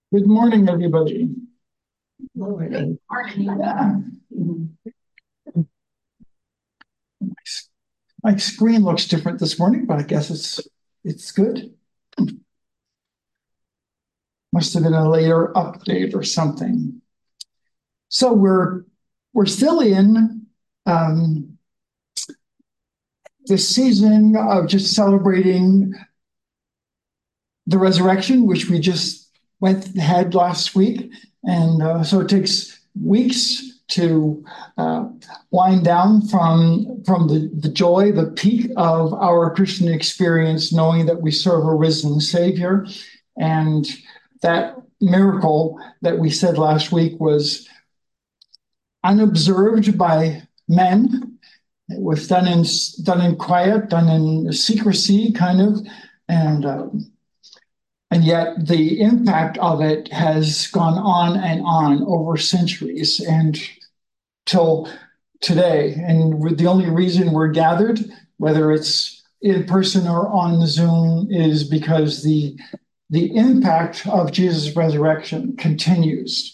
Good morning, everybody. Morning. Yeah. My screen looks different this morning, but I guess it's good. Must have been a later update or something. So we're still in um, this season of just celebrating the resurrection, which we just had last week, and so it takes weeks to uh, wind down from the joy, the peak of our Christian experience, knowing that we serve a risen Savior, and that miracle that we said last week was unobserved by men. It was done in quiet, done in secrecy, kind of, and yet the impact of it has gone on and on over centuries and till today. And the only reason we're gathered, whether it's in person or on Zoom, is because the impact of Jesus' resurrection continues.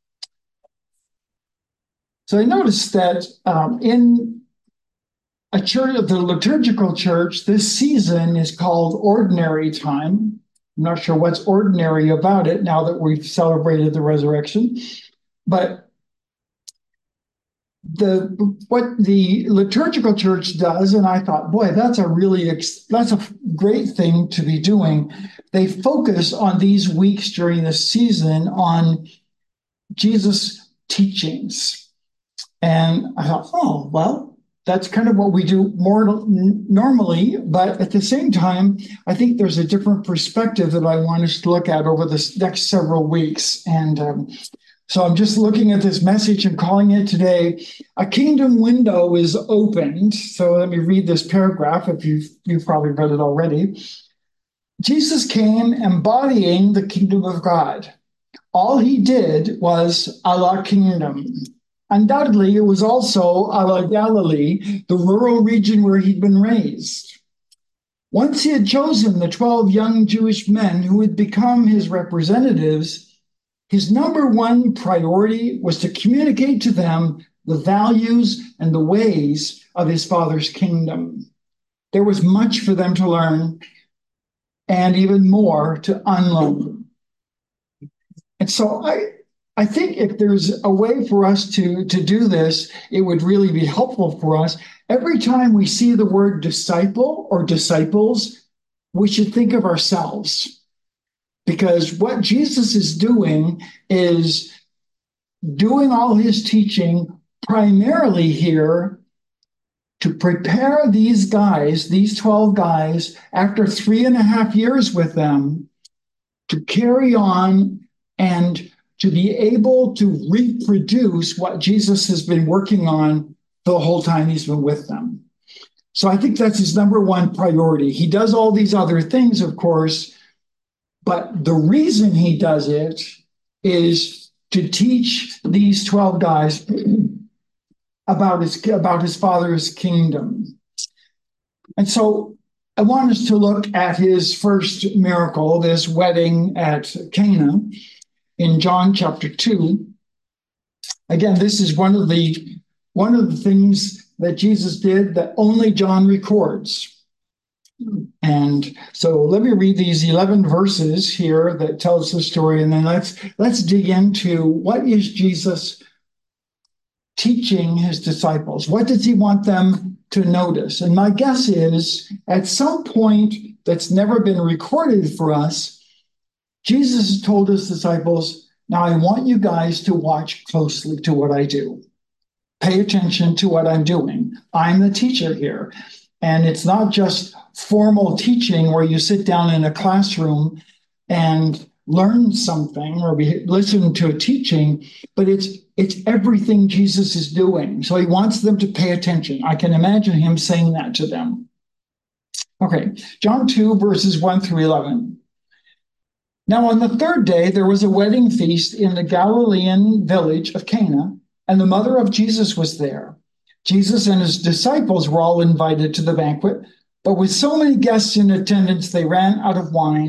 So I noticed that in a church, the liturgical church, this season is called ordinary time. I'm not sure what's ordinary about it now that we've celebrated the resurrection, but what the liturgical church does, and I thought, boy, that's a great thing to be doing. They focus on these weeks during the season on Jesus' teachings, and I thought, oh well, that's kind of what we do more normally, but at the same time, I think there's a different perspective that I want us to look at over the next several weeks. And so I'm just looking at this message and calling it today, A Kingdom Window is Opened. So let me read this paragraph if you've probably read it already. Jesus came embodying the kingdom of God. All he did was a la kingdom. Undoubtedly, it was also a la Galilee, the rural region where he'd been raised. Once he had chosen the 12 young Jewish men who would become his representatives, his number one priority was to communicate to them the values and the ways of his Father's kingdom. There was much for them to learn and even more to unlearn. And so I think if there's a way for us to do this, it would really be helpful for us. Every time we see the word disciple or disciples, we should think of ourselves. Because what Jesus is doing all his teaching primarily here to prepare these guys, these 12 guys, after 3.5 years with them, to carry on and to be able to reproduce what Jesus has been working on the whole time he's been with them. So I think that's his number one priority. He does all these other things, of course, but the reason he does it is to teach these 12 guys about his Father's kingdom. And so I want us to look at his first miracle, this wedding at Cana in John chapter 2. Again, this is one of the things that Jesus did that only John records. And so let me read these 11 verses here that tells the story, and then let's dig into what is Jesus teaching his disciples. What does he want them to notice? And my guess is at some point that's never been recorded for us, Jesus told his disciples, now I want you guys to watch closely to what I do. Pay attention to what I'm doing. I'm the teacher here. And it's not just formal teaching where you sit down in a classroom and learn something or listen to a teaching, but it's everything Jesus is doing. So he wants them to pay attention. I can imagine him saying that to them. Okay, John 2, verses 1 through 11. Now on the third day, there was a wedding feast in the Galilean village of Cana, and the mother of Jesus was there. Jesus and his disciples were all invited to the banquet, but with so many guests in attendance, they ran out of wine,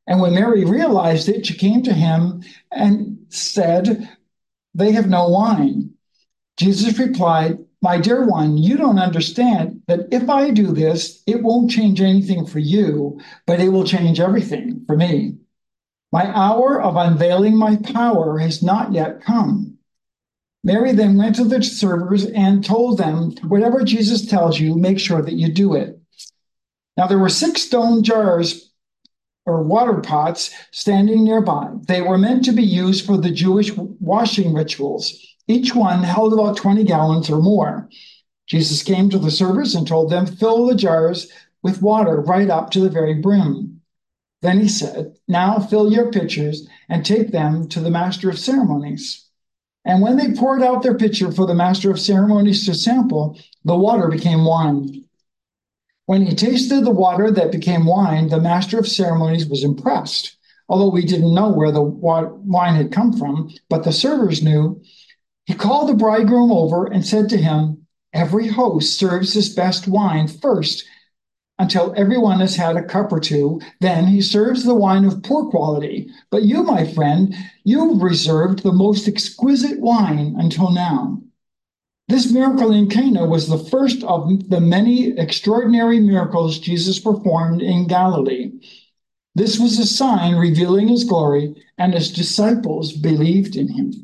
And when Mary realized it, she came to him and said, "They have no wine." Jesus replied, "My dear one, you don't understand that if I do this, it won't change anything for you, but it will change everything for me. My hour of unveiling my power has not yet come." Mary then went to the servers and told them, "Whatever Jesus tells you, make sure that you do it." Now there were 6 stone jars or water pots standing nearby. They were meant to be used for the Jewish washing rituals. Each one held about 20 gallons or more. Jesus came to the servers and told them, "Fill the jars with water right up to the very brim." Then he said, "Now fill your pitchers and take them to the master of ceremonies." And when they poured out their pitcher for the master of ceremonies to sample, the water became wine. When he tasted the water that became wine, the master of ceremonies was impressed, although we didn't know where the wine had come from, but the servers knew. He called the bridegroom over and said to him, "Every host serves his best wine first until everyone has had a cup or two. Then he serves the wine of poor quality. But you, my friend, you've reserved the most exquisite wine until now." This miracle in Cana was the first of the many extraordinary miracles Jesus performed in Galilee. This was a sign revealing his glory, and his disciples believed in him.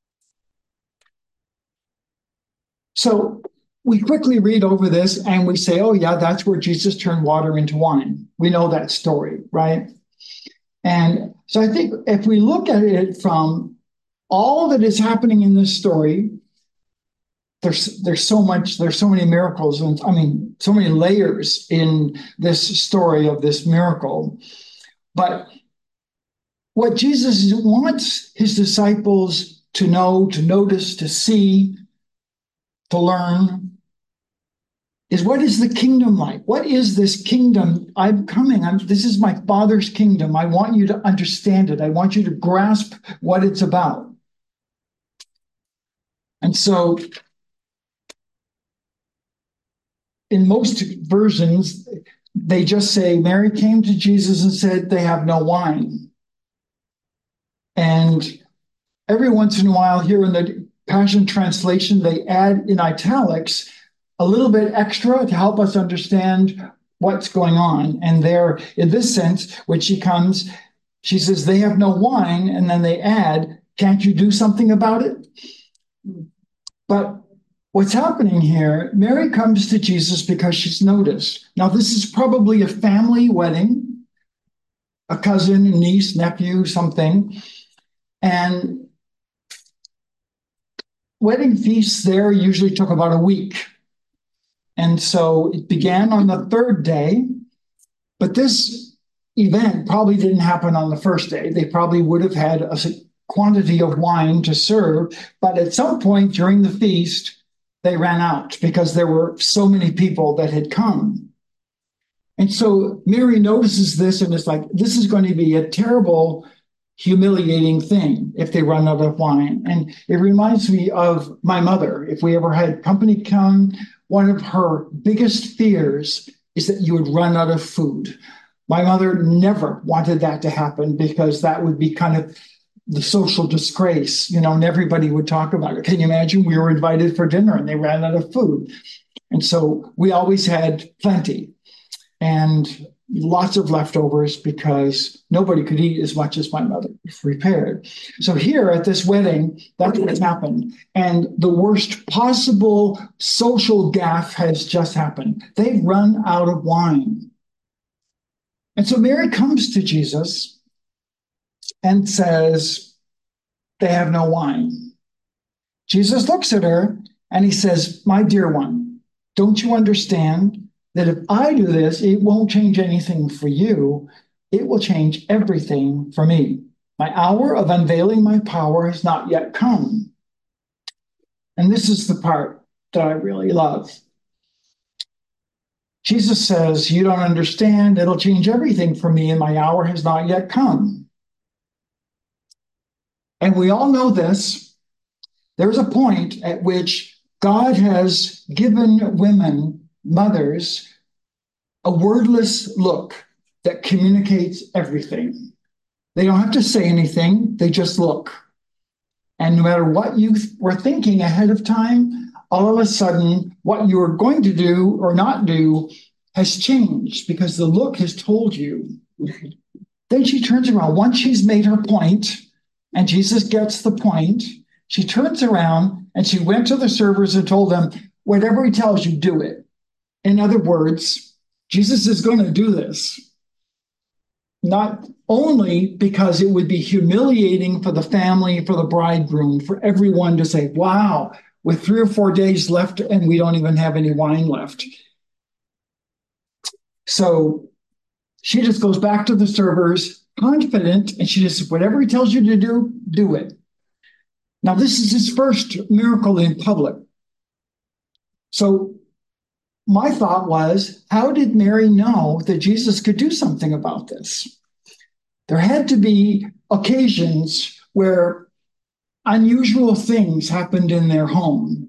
So we quickly read over this and we say, oh, yeah, that's where Jesus turned water into wine. We know that story, right? And so I think if we look at it from all that is happening in this story, there's so many miracles, and I mean, so many layers in this story of this miracle. But what Jesus wants his disciples to know, to notice, to see, to learn is, what is the kingdom like? What is this kingdom? I'm coming. This is my Father's kingdom. I want you to understand it. I want you to grasp what it's about. And so in most versions, they just say Mary came to Jesus and said they have no wine. And every once in a while here in the Passion Translation, they add in italics a little bit extra to help us understand what's going on. And there, in this sense, when she comes, she says they have no wine, and then they add, "Can't you do something about it?" But what's happening here, Mary comes to Jesus because she's noticed. Now, this is probably a family wedding, a cousin, niece, nephew, something. And wedding feasts there usually took about a week. And so it began on the third day, but this event probably didn't happen on the first day. They probably would have had a quantity of wine to serve, but at some point during the feast, they ran out because there were so many people that had come. And so Mary notices this and it's like, this is going to be a terrible, humiliating thing if they run out of wine. And it reminds me of my mother. If we ever had company come, one of her biggest fears is that you would run out of food. My mother never wanted that to happen because that would be kind of the social disgrace, and everybody would talk about it. Can you imagine? We were invited for dinner and they ran out of food. And so we always had plenty and lots of leftovers because nobody could eat as much as my mother prepared. So here at this wedding, that's what's happened. And the worst possible social gaffe has just happened. They've run out of wine. And so Mary comes to Jesus and says, they have no wine. Jesus looks at her and he says, my dear one, don't you understand that if I do this, it won't change anything for you. It will change everything for me. My hour of unveiling my power has not yet come. And this is the part that I really love. Jesus says, you don't understand. It'll change everything for me, and my hour has not yet come. And we all know this. There's a point at which God has given women, mothers, a wordless look. that communicates everything. They don't have to say anything, they just look. And no matter what you were thinking ahead of time, all of a sudden, what you were going to do or not do has changed because the look has told you. Then she turns around. Once she's made her point, and Jesus gets the point, she turns around and she went to the servers and told them, whatever he tells you, do it. In other words, Jesus is going to do this. Not only because it would be humiliating for the family, for the bridegroom, for everyone to say, wow, with 3 or 4 days left and we don't even have any wine left. So she just goes back to the servers, confident, and she just says, whatever he tells you to do, do it. Now, this is his first miracle in public. So my thought was, how did Mary know that Jesus could do something about this? There had to be occasions where unusual things happened in their home.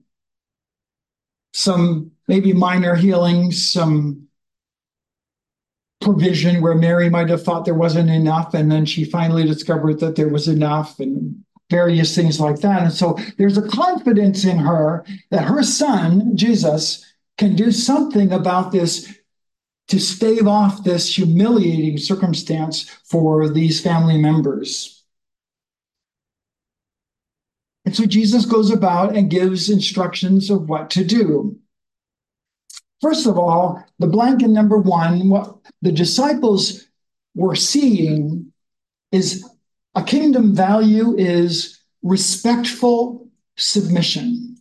Some maybe minor healings, some provision where Mary might have thought there wasn't enough, and then she finally discovered that there was enough, and various things like that. And so there's a confidence in her that her son, Jesus, can do something about this to stave off this humiliating circumstance for these family members. And so Jesus goes about and gives instructions of what to do. First of all, the blank in number 1, what the disciples were seeing is a kingdom value is respectful submission.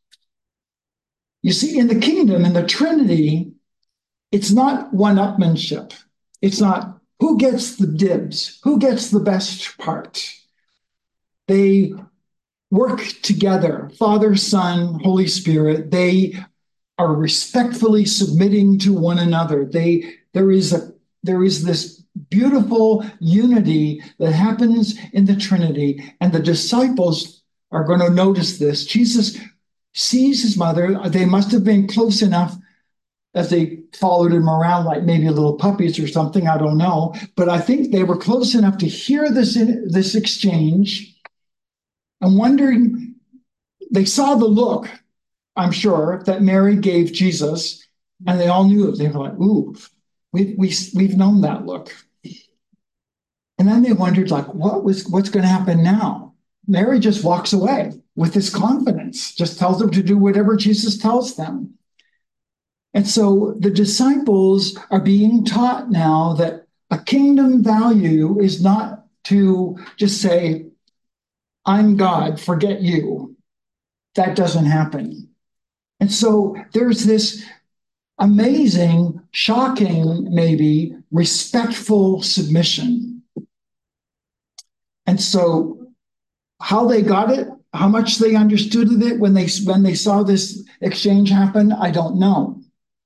You see, in the kingdom, in the Trinity, it's not one-upmanship. It's not who gets the dibs, who gets the best part. They work together, Father, Son, Holy Spirit. They are respectfully submitting to one another. There is this beautiful unity that happens in the Trinity, and the disciples are going to notice this. Jesus sees his mother. They must have been close enough as they followed him around like maybe little puppies or something, I don't know. But I think they were close enough to hear this exchange. I'm wondering, they saw the look, I'm sure, that Mary gave Jesus, and they all knew it. They were like, ooh, we've known that look. And then they wondered, like, what's going to happen now? Mary just walks away with this confidence, just tells them to do whatever Jesus tells them. And so the disciples are being taught now that a kingdom value is not to just say, I'm God, forget you. That doesn't happen. And so there's this amazing, shocking, maybe respectful submission. And so how they got it, how much they understood of it when they saw this exchange happen, I don't know.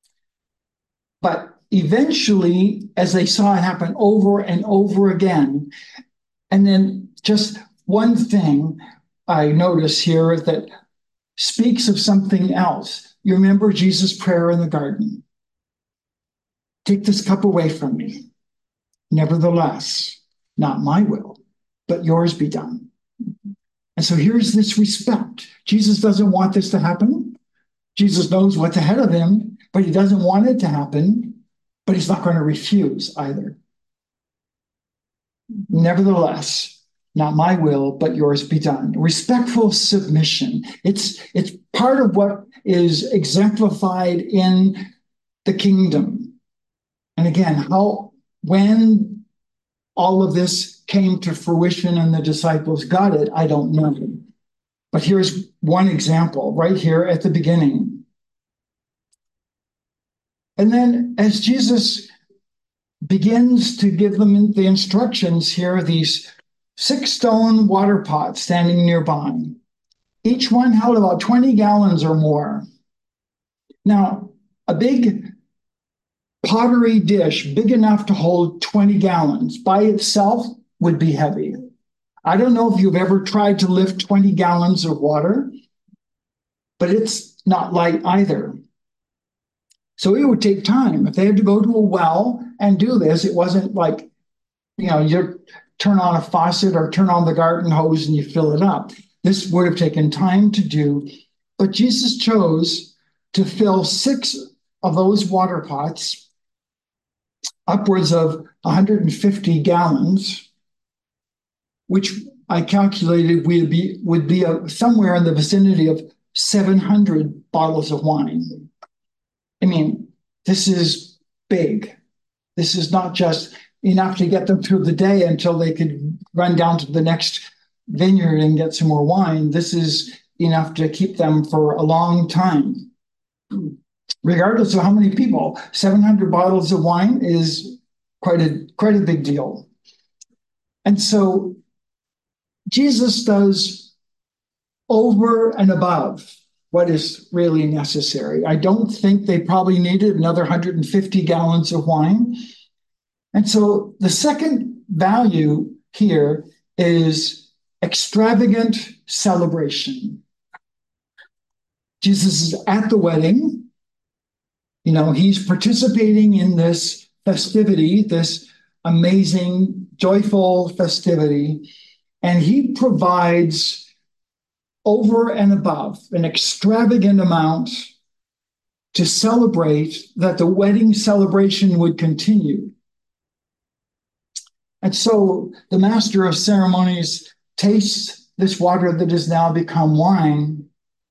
But eventually, as they saw it happen over and over again, and then just one thing I notice here that speaks of something else. You remember Jesus' prayer in the garden. Take this cup away from me. Nevertheless, not my will, but yours be done. And so here's this respect. Jesus doesn't want this to happen. Jesus knows what's ahead of him, but he doesn't want it to happen, but he's not going to refuse either. Nevertheless, not my will, but yours be done. Respectful submission. It's part of what is exemplified in the kingdom. And again, when all of this came to fruition and the disciples got it, I don't know. But here's one example right here at the beginning. And then as Jesus begins to give them the instructions, here are these 6 stone water pots standing nearby. Each one held about 20 gallons or more. Now, a big pottery dish big enough to hold 20 gallons by itself would be heavy. I don't know if you've ever tried to lift 20 gallons of water, but it's not light either. So it would take time. If they had to go to a well and do this. It wasn't like, you turn on a faucet or turn on the garden hose and you fill it up. This would have taken time to do, but Jesus chose to fill 6 of those water pots, upwards of 150 gallons, which I calculated would be somewhere in the vicinity of 700 bottles of wine. I mean, this is big. This is not just enough to get them through the day until they could run down to the next vineyard and get some more wine. This is enough to keep them for a long time. Regardless of how many people, 700 bottles of wine is quite a big deal. And so Jesus does over and above what is really necessary. I don't think they probably needed another 150 gallons of wine. And so the second value here is extravagant celebration. Jesus is at the wedding. He's participating in this festivity, this amazing, joyful festivity, and he provides over and above an extravagant amount to celebrate that the wedding celebration would continue. And so the master of ceremonies tastes this water that has now become wine.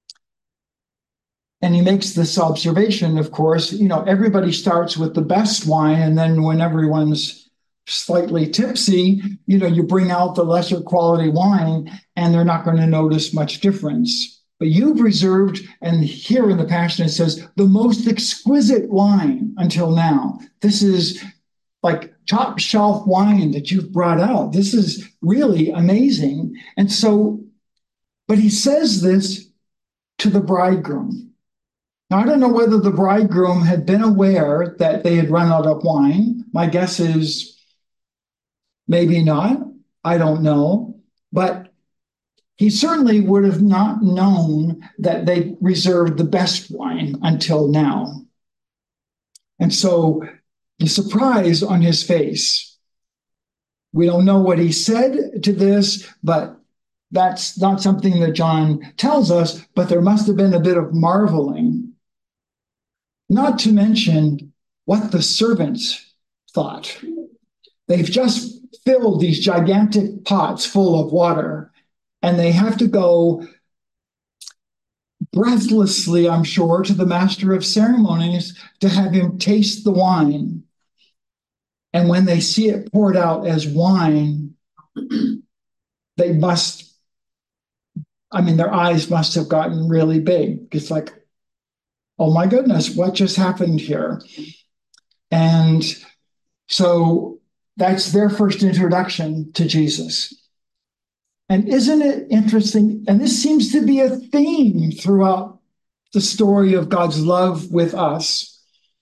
And he makes this observation, of course, everybody starts with the best wine. And then when everyone's slightly tipsy, you bring out the lesser quality wine and they're not going to notice much difference. But you've reserved, and here in the Passion it says, the most exquisite wine until now. This is like top shelf wine that you've brought out. This is really amazing. And so, but he says this to the bridegroom. Now, I don't know whether the bridegroom had been aware that they had run out of wine. My guess is maybe not. I don't know. But he certainly would have not known that they reserved the best wine until now. And so the surprise on his face, we don't know what he said to this, but that's not something that John tells us, but there must have been a bit of marveling. Not to mention what the servants thought. They've just filled these gigantic pots full of water, and they have to go breathlessly, I'm sure, to the master of ceremonies to have him taste the wine. And when they see it poured out as wine, they must, their eyes must have gotten really big. It's like, oh my goodness, what just happened here? And so that's their first introduction to Jesus. And isn't it interesting? And this seems to be a theme throughout the story of God's love with us.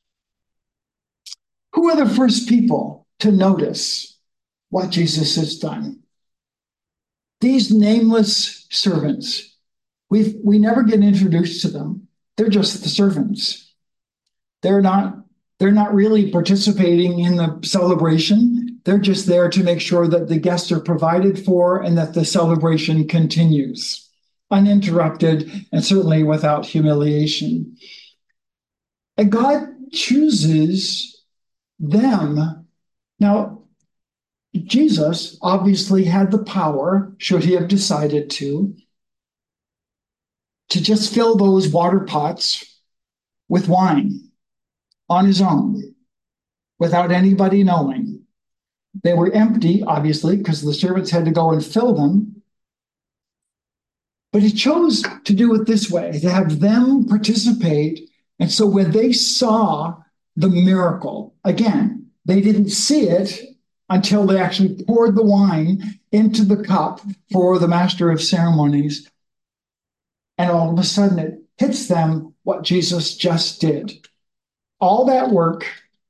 Who are the first people to notice what Jesus has done? These nameless servants. We never get introduced to them. They're just the servants. They're not really participating in the celebration. They're just there to make sure that the guests are provided for and that the celebration continues uninterrupted and certainly without humiliation. And God chooses them. Now, Jesus obviously had the power, should he have decided to just fill those water pots with wine on his own without anybody knowing. They were empty, obviously, because the servants had to go and fill them. But he chose to do it this way, to have them participate. And so when they saw the miracle, again, they didn't see it until they actually poured the wine into the cup for the master of ceremonies. And all of a sudden it hits them what Jesus just did. All that work,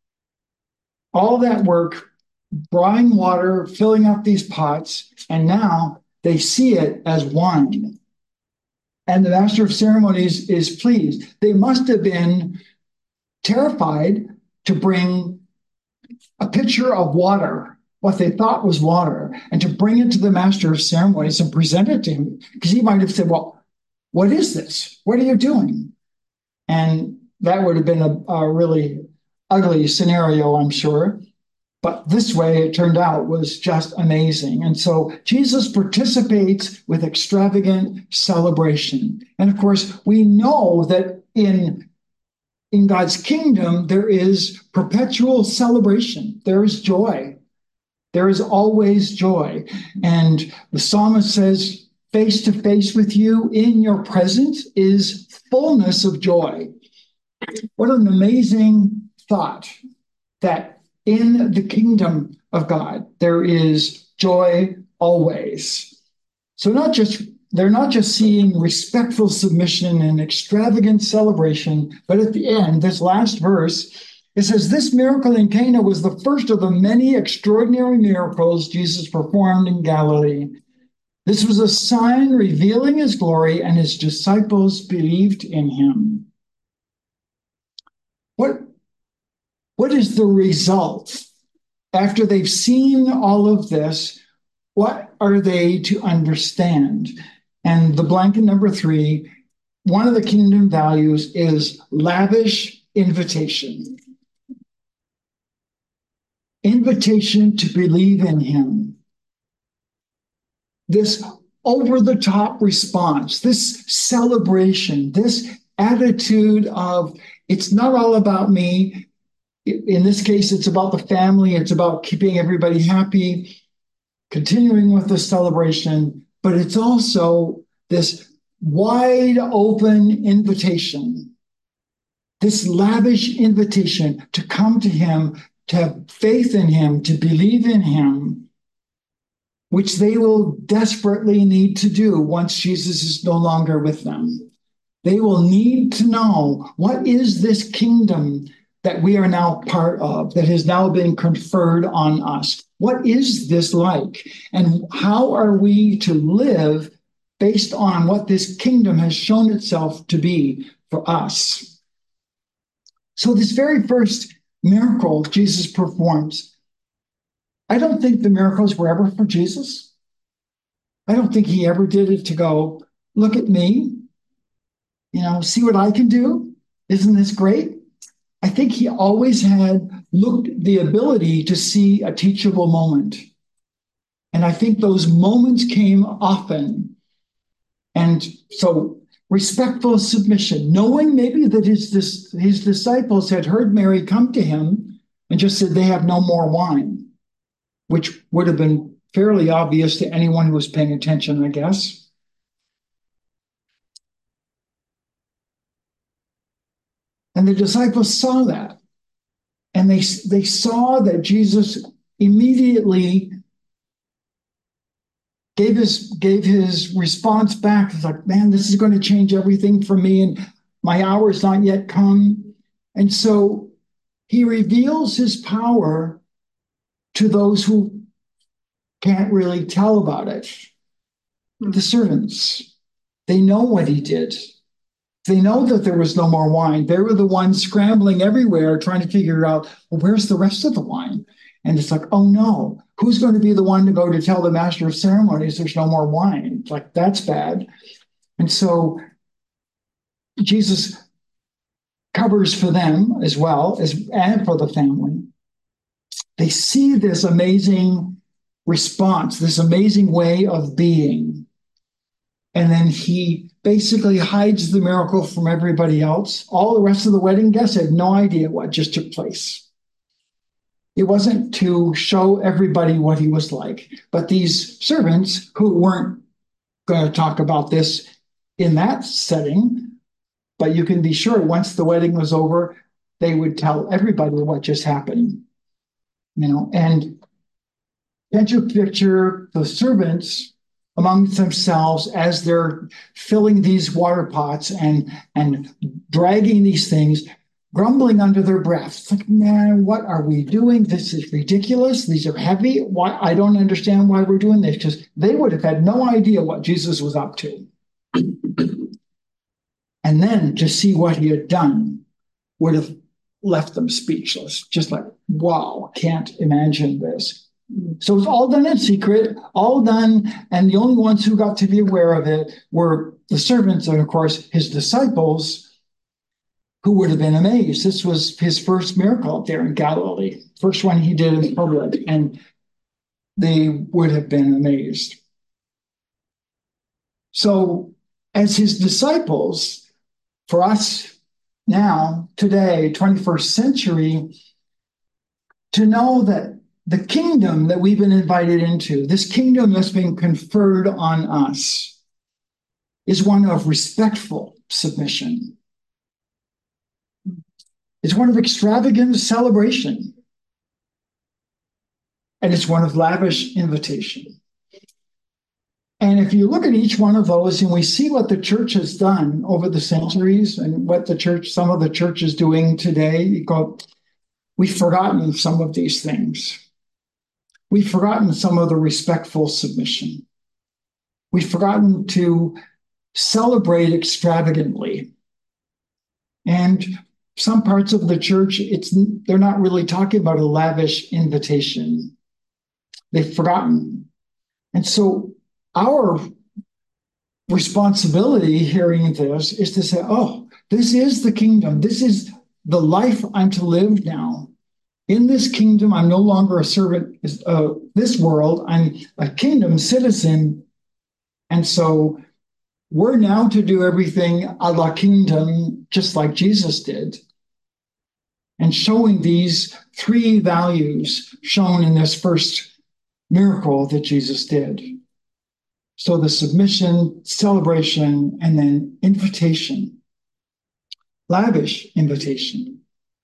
drawing water, filling up these pots, and now they see it as wine. And the master of ceremonies is pleased. They must have been terrified to bring a pitcher of water, what they thought was water, and to bring it to the master of ceremonies and present it to him, because he might have said, well, what is this? What are you doing? And that would have been a really ugly scenario, I'm sure. But this way, it turned out, was just amazing. And so Jesus participates with extravagant celebration. And of course, we know that in God's kingdom, there is perpetual celebration. There is joy. There is always joy. And the psalmist says, face to face with you in your presence is fullness of joy. What an amazing thought that in the kingdom of God, there is joy always. So they're not just seeing respectful submission and extravagant celebration, but at the end, this last verse, it says, this miracle in Cana was the first of the many extraordinary miracles Jesus performed in Galilee. This was a sign revealing his glory, and his disciples believed in him. What is the result? After they've seen all of this, what are they to understand? And the blank in number 3, one of the kingdom values is lavish invitation. Invitation to believe in him. This over-the-top response, this celebration, this attitude of, it's not all about me. In this case, it's about the family. It's about keeping everybody happy, continuing with the celebration, but it's also this wide open invitation, this lavish invitation to come to him, to have faith in him, to believe in him, which they will desperately need to do once Jesus is no longer with them. They will need to know, what is this kingdom that we are now part of, that has now been conferred on us? What is this like? And how are we to live based on what this kingdom has shown itself to be for us? So this very first miracle Jesus performs, I don't think the miracles were ever for Jesus. I don't think he ever did it to go, look at me, see what I can do. Isn't this great? I think he always had the ability to see a teachable moment. And I think those moments came often. And so respectful submission, knowing maybe that his disciples had heard Mary come to him and just said they have no more wine, which would have been fairly obvious to anyone who was paying attention, I guess. And the disciples saw that. And they saw that Jesus immediately gave his response back. It's like, man, this is going to change everything for me, and my hour has not yet come. And so he reveals his power to those who can't really tell about it. The servants, they know what he did. They know that there was no more wine. They were the ones scrambling everywhere trying to figure out, well, where's the rest of the wine? And it's like, oh no, who's going to be the one to go to tell the master of ceremonies there's no more wine? It's like, that's bad. And so Jesus covers for them as well and for the family. They see this amazing response, this amazing way of being. And then he basically hides the miracle from everybody else. All the rest of the wedding guests had no idea what just took place. It wasn't to show everybody what he was like. But these servants who weren't going to talk about this in that setting, but you can be sure once the wedding was over, they would tell everybody what just happened. And can't you picture the servants amongst themselves as they're filling these water pots and dragging these things, grumbling under their breath? It's like, man, what are we doing? This is ridiculous. These are heavy. Why? I don't understand why we're doing this, because they would have had no idea what Jesus was up to. And then to see what he had done would have left them speechless, just like, wow, can't imagine this. So it's all done in secret, all done, and the only ones who got to be aware of it were the servants and, of course, his disciples, who would have been amazed. This was his first miracle up there in Galilee, first one he did in public, and they would have been amazed. So, as his disciples, for us now, today, 21st century, to know that the kingdom that we've been invited into, this kingdom that's been conferred on us, is one of respectful submission. It's one of extravagant celebration. And it's one of lavish invitation. And if you look at each one of those and we see what the church has done over the centuries and what some of the church is doing today, you go, we've forgotten some of these things. We've forgotten some of the respectful submission. We've forgotten to celebrate extravagantly. And some parts of the church, they're not really talking about a lavish invitation. They've forgotten. And so our responsibility hearing this is to say, oh, this is the kingdom. This is the life I'm to live now. In this kingdom, I'm no longer a servant of this world. I'm a kingdom citizen. And so we're now to do everything a la kingdom, just like Jesus did. And showing these three values shown in this first miracle that Jesus did. So the submission, celebration, and then invitation. Lavish invitation.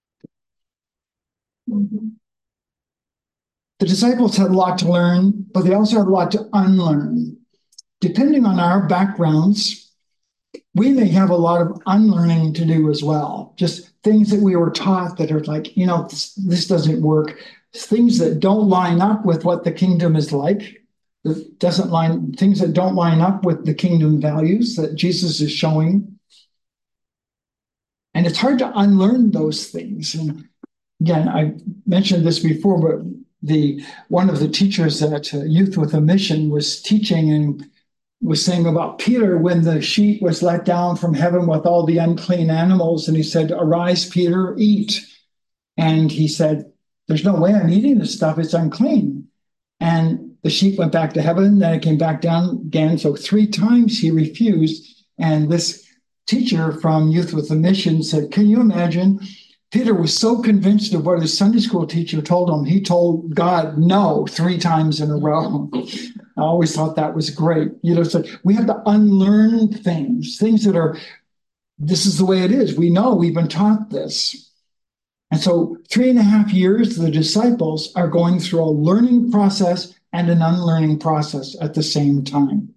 Mm-hmm. The disciples had a lot to learn, but they also had a lot to unlearn. Depending on our backgrounds, we may have a lot of unlearning to do as well. Just things that we were taught that are like, this doesn't work. Things that don't line up with what the kingdom is like. Things that don't line up with the kingdom values that Jesus is showing. And it's hard to unlearn those things. And again, I mentioned this before, but one of the teachers at Youth with a Mission was teaching and was saying about Peter when the sheet was let down from heaven with all the unclean animals. And he said, "Arise, Peter, eat." And he said, "There's no way I'm eating this stuff. It's unclean." And the sheep went back to heaven, then it came back down again. So 3 times he refused. And this teacher from Youth with a Mission said, can you imagine? Peter was so convinced of what his Sunday school teacher told him, he told God no 3 times in a row. I always thought that was great. So we have to unlearn things that are, this is the way it is. We know we've been taught this. And so 3.5 years, the disciples are going through a learning process and an unlearning process at the same time.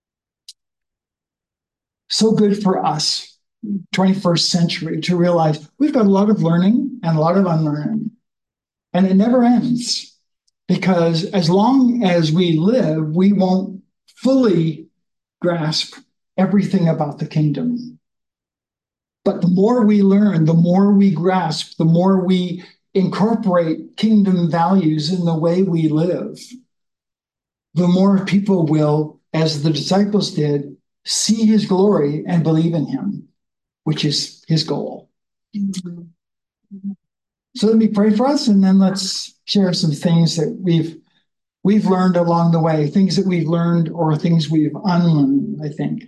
So good for us, 21st century, to realize we've got a lot of learning and a lot of unlearning. And it never ends, because as long as we live, we won't fully grasp everything about the kingdom. But the more we learn, the more we grasp, the more we incorporate kingdom values in the way we live, the more people will, as the disciples did, see his glory and believe in him, which is his goal. Mm-hmm. So let me pray for us, and then let's share some things that we've learned along the way, things that we've learned or things we've unlearned, I think.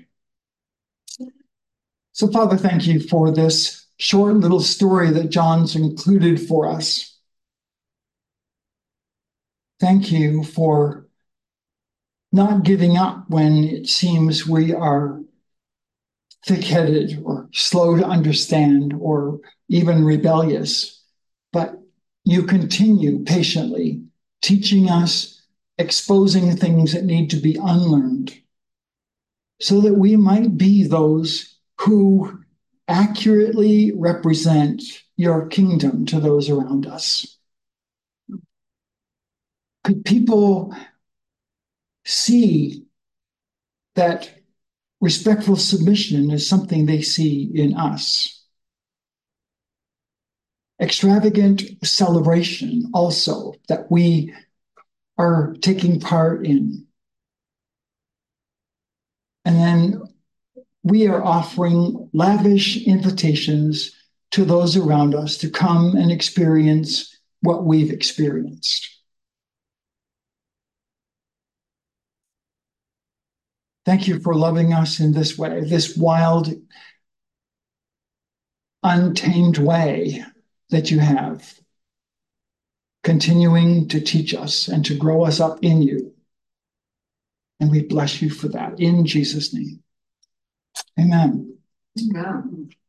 So, Father, thank you for this short little story that John's included for us. Thank you for not giving up when it seems we are thick-headed or slow to understand or even rebellious. But you continue patiently teaching us, exposing things that need to be unlearned, so that we might be those who accurately represent your kingdom to those around us. Could people see that respectful submission is something they see in us? extravagant celebration also that we are taking part in. And then we are offering lavish invitations to those around us to come and experience what we've experienced. Thank you for loving us in this way, this wild, untamed way that you have, continuing to teach us and to grow us up in you. And we bless you for that in Jesus' name. Amen. Yeah.